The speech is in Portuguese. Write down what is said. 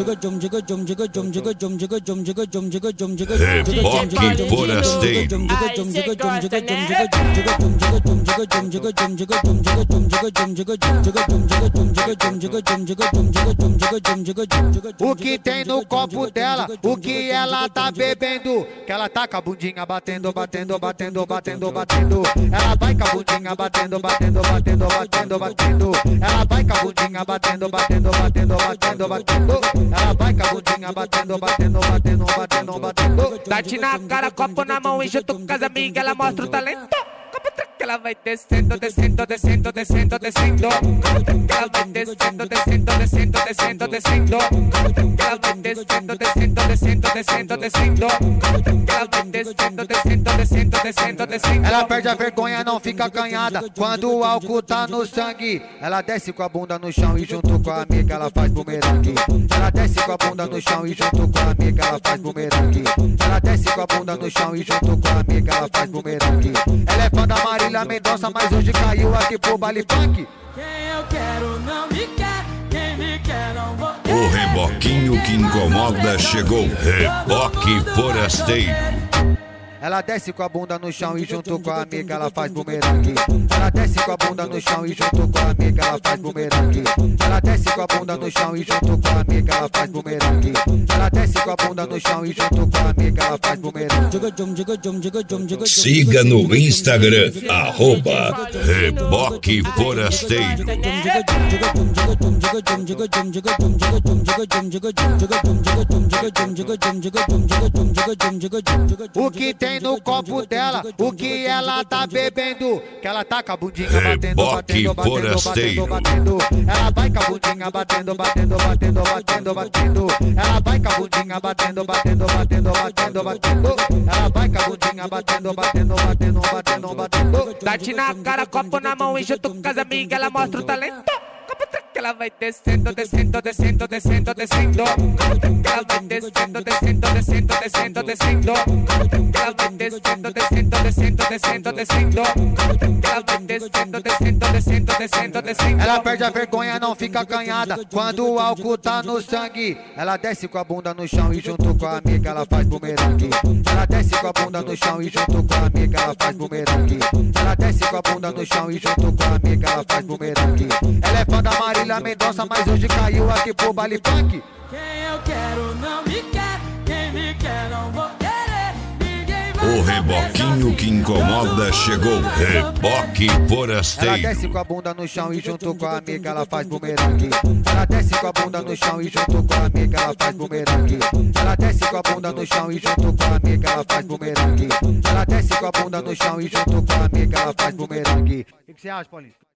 Reboque forasteiro. O que tem no copo dela, o que ela tá bebendo, que ela tá com a bundinha batendo, batendo, batendo, batendo, batendo. Ela vai com a bundinha batendo, batendo, batendo, batendo, batendo. Ela vai com a bundinha batendo, batendo, batendo, batendo, batendo. Ela vai com a bundinha batendo, batendo, batendo, batendo, batendo. Bate na cara, copo na mão e junto com as amigas, ela mostra o talento. Ela vai descendo, descendo, descendo, descendo, descendo. Ela vai descendo, descendo, descendo, descendo, descendo. Ela vai descendo, descendo, descendo, descendo, descendo. Ela vai descendo, descendo, descendo, descendo, descendo. Ela perde a vergonha, não fica acanhada quando o álcool tá no sangue. Ela desce com a bunda no chão e junto com a amiga ela faz bumerangue. Ela desce com a bunda no chão e junto com a amiga ela faz bumerangue. Ela desce com a bunda no chão e junto com a amiga ela faz bumerangue. Ela é fã da Marília Mendonça, mas hoje caiu aqui pro baile funk. Quem eu quero não me quer, quem me quer não vou. O reboquinho que incomoda chegou. Reboque forasteiro. Ela desce com a bunda no chão e junto com a amiga ela faz bumerangue. Ela desce com a bunda no chão e junto com a amiga ela faz bumerangue. Ela desce com a bunda no chão e junto com a amiga ela faz bumerangue. Ela desce com a bunda no chão e junto com a amiga ela faz bumerangue. Siga no Instagram, @Reboque Forasteiro. O que tem no copo dela, o que ela tá bebendo, que ela tá com a bundinha batendo, batendo, batendo, batendo, batendo. Ela vai com a bundinha batendo, batendo, batendo, batendo, batendo. Ela vai com a bundinha batendo, batendo, batendo, batendo, batendo. Ela vai com a bundinha batendo, batendo, batendo, batendo, batendo. Bate na cara, copo na mão e junto com as amigas, ela mostra o talento. Ela vai descendo, descendo, descendo, descendo, descendo. Ela vai descendo, descendo, descendo, descendo, descendo. Ela vai descendo, descendo, descendo, descendo, descendo. Ela vai descendo, descendo, descendo, descendo, descendo. Ela perde a vergonha, não fica acanhada quando o álcool tá no sangue. Ela desce com a bunda no chão e junto com a amiga ela faz bumerangue. Ela desce com a bunda no chão e junto com a amiga ela faz bumerangue. Ela desce com a bunda no chão e junto com a amiga ela faz bumerangue. Ela é fã da Marília Mendonça, mas hoje caiu aqui pro baile funk. Quem eu quero não me quer, quem me quer não vou querer. Ninguém vai O reboquinho que incomoda chegou. Reboque Ela forasteiro. desce com a bunda no chão e junto com a amiga ela faz bumerangue. Ela desce com a bunda no chão e junto com a amiga ela faz bumerangue. Ela desce com a bunda no chão e junto com a amiga ela faz bumerangue. Ela desce com a bunda no chão e junto com a amiga ela faz bumerangue. O que você acha, Paulinho?